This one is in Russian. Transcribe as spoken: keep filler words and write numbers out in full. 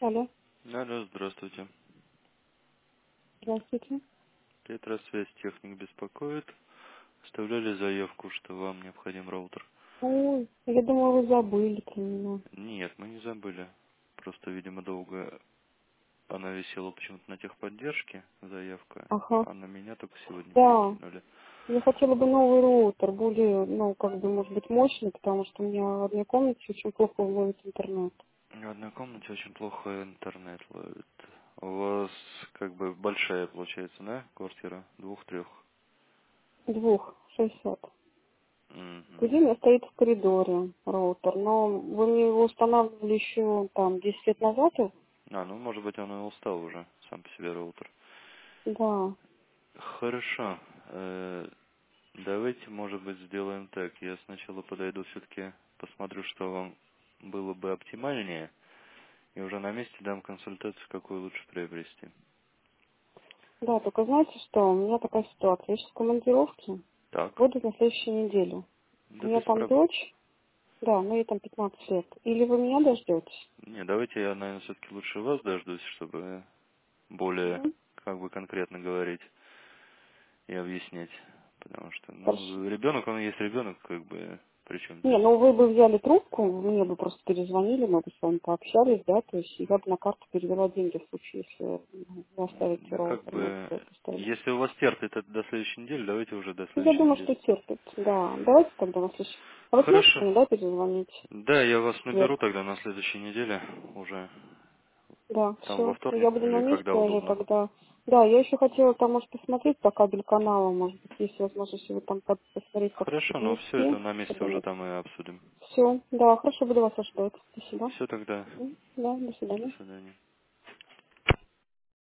Алло, Алло, здравствуйте. здравствуйте. Петросвязь техник беспокоит. Оставляли заявку, что вам необходим роутер. Ой, я думала, вы забыли про меня. Нет, мы не забыли. Просто, видимо, долго она висела почему-то на техподдержке, заявка, Ага. а на меня только сегодня Да, перекинули. я хотела бы новый роутер, более, ну, как бы, может быть, мощный, потому что у меня в одной комнате очень плохо ловит интернет. В одной комнате очень плохо интернет ловит. У вас как бы большая получается, да, квартира? Двух-трех? Двух, шестьдесят. Угу. Где у меня стоит в коридоре роутер, но вы мне его устанавливали еще, там, десять лет назад? А, ну, может быть, он и устал уже, сам по себе роутер. Да. Хорошо. Э, Давайте, может быть, сделаем так. Я сначала подойду, все-таки посмотрю, что вам было бы оптимальнее, и уже на месте дам консультацию, какую лучше приобрести. Да, только знаете что, у меня такая ситуация. Я сейчас в командировке, Так, буду на следующей неделе. У да меня без там проблем. дочь, да, ну ей там пятнадцать лет. Или вы меня дождетесь? Не, давайте я, наверное, все-таки лучше вас дождусь, чтобы более, Мгм. как бы, конкретно говорить и объяснять. Потому что, Хорошо. ну, ребенок, он есть ребенок, как бы, причем Не, здесь. ну вы бы взяли трубку, мне бы просто перезвонили, мы бы с вами пообщались, да, то есть я бы на карту перевела деньги в случае, если ну, вы оставите Да как роутер, мы бы, бы поставили. если у вас терпит это до следующей недели, давайте уже до Я следующей думаю, что недели. терпит, да. Давайте тогда на следующий. А вы сможете Хорошо. мне, да, перезвонить Да, я вас в наберу четверг? тогда на следующей неделе, уже Да, там во все. вторник Я буду на или когда месте уже удобно. тогда. Да, я еще хотела там, может, посмотреть по кабель каналу, может быть, есть возможность его там под- посмотреть, как Хорошо, но все это поднести. на месте уже там и обсудим. Все, да, хорошо, буду вас ожидать. Спасибо. Все тогда. М, Да, до До свидания. свидания.